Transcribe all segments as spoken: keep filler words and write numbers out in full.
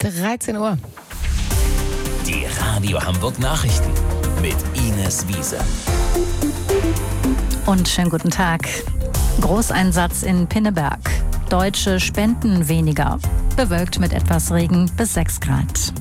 dreizehn Uhr. Die Radio Hamburg Nachrichten mit Ines Wiese. Und schönen guten Tag. Großeinsatz in Pinneberg. Deutsche spenden weniger. Bewölkt mit etwas Regen bis sechs Grad.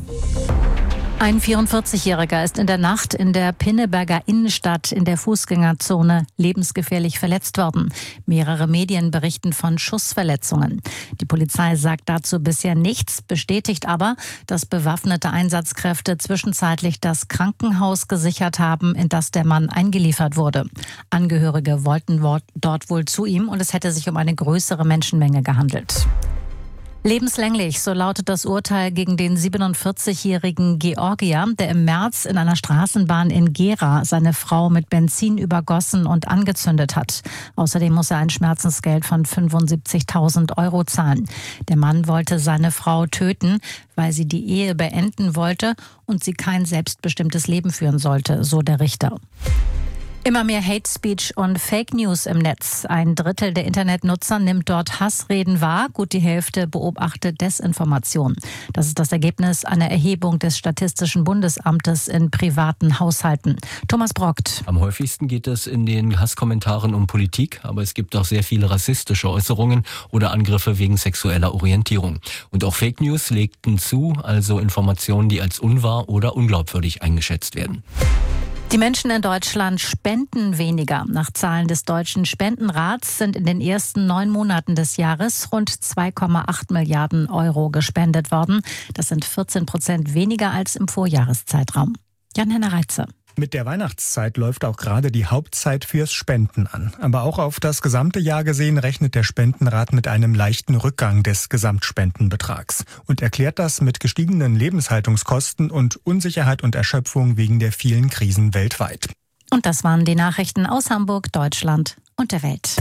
Ein vierundvierzigjähriger ist in der Nacht in der Pinneberger Innenstadt in der Fußgängerzone lebensgefährlich verletzt worden. Mehrere Medien berichten von Schussverletzungen. Die Polizei sagt dazu bisher nichts, bestätigt aber, dass bewaffnete Einsatzkräfte zwischenzeitlich das Krankenhaus gesichert haben, in das der Mann eingeliefert wurde. Angehörige wollten dort wohl zu ihm und es hätte sich um eine größere Menschenmenge gehandelt. Lebenslänglich, so lautet das Urteil gegen den siebenundvierzigjährigen Georgier, der im März in einer Straßenbahn in Gera seine Frau mit Benzin übergossen und angezündet hat. Außerdem muss er ein Schmerzensgeld von fünfundsiebzigtausend Euro zahlen. Der Mann wollte seine Frau töten, weil sie die Ehe beenden wollte und sie kein selbstbestimmtes Leben führen sollte, so der Richter. Immer mehr Hate Speech und Fake News im Netz. Ein Drittel der Internetnutzer nimmt dort Hassreden wahr. Gut die Hälfte beobachtet Desinformation. Das ist das Ergebnis einer Erhebung des Statistischen Bundesamtes in privaten Haushalten. Thomas Brockt. Am häufigsten geht es in den Hasskommentaren um Politik, aber es gibt auch sehr viele rassistische Äußerungen oder Angriffe wegen sexueller Orientierung. Und auch Fake News legten zu, also Informationen, die als unwahr oder unglaubwürdig eingeschätzt werden. Die Menschen in Deutschland spenden weniger. Nach Zahlen des Deutschen Spendenrats sind in den ersten neun Monaten des Jahres rund zwei Komma acht Milliarden Euro gespendet worden. Das sind vierzehn Prozent weniger als im Vorjahreszeitraum. Jan-Henner Reitze. Mit der Weihnachtszeit läuft auch gerade die Hauptzeit fürs Spenden an. Aber auch auf das gesamte Jahr gesehen rechnet der Spendenrat mit einem leichten Rückgang des Gesamtspendenbetrags und erklärt das mit gestiegenen Lebenshaltungskosten und Unsicherheit und Erschöpfung wegen der vielen Krisen weltweit. Und das waren die Nachrichten aus Hamburg, Deutschland und der Welt.